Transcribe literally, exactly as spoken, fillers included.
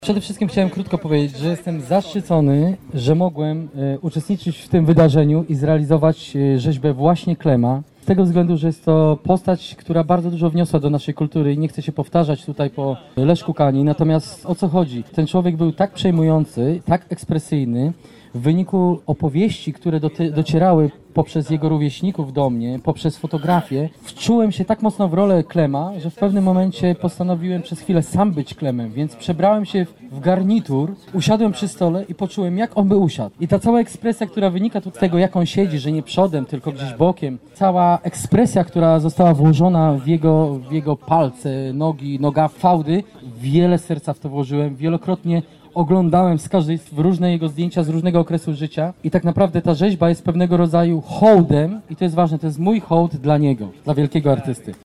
Przede wszystkim chciałem krótko powiedzieć, że jestem zaszczycony, że mogłem e, uczestniczyć w tym wydarzeniu i zrealizować e, rzeźbę właśnie Klema. Z tego względu, że jest to postać, która bardzo dużo wniosła do naszej kultury i nie chcę się powtarzać tutaj po Leszku Kani. Natomiast o co chodzi? Ten człowiek był tak przejmujący, tak ekspresyjny, w wyniku opowieści, które docierały poprzez jego rówieśników do mnie, poprzez fotografię, wczułem się tak mocno w rolę Klema, że w pewnym momencie postanowiłem przez chwilę sam być Klemem, więc przebrałem się w garnitur, usiadłem przy stole i poczułem, jak on by usiadł. I ta cała ekspresja, która wynika tu z tego, jak on siedzi, że nie przodem, tylko gdzieś bokiem, cała ekspresja, która została włożona w jego, w jego palce, nogi, noga, fałdy, wiele serca w to włożyłem, wielokrotnie oglądałem z każdej, w różne jego zdjęcia z różnego okresu życia i tak naprawdę ta rzeźba jest pewnego rodzaju hołdem i to jest ważne, to jest mój hołd dla niego, dla wielkiego artysty.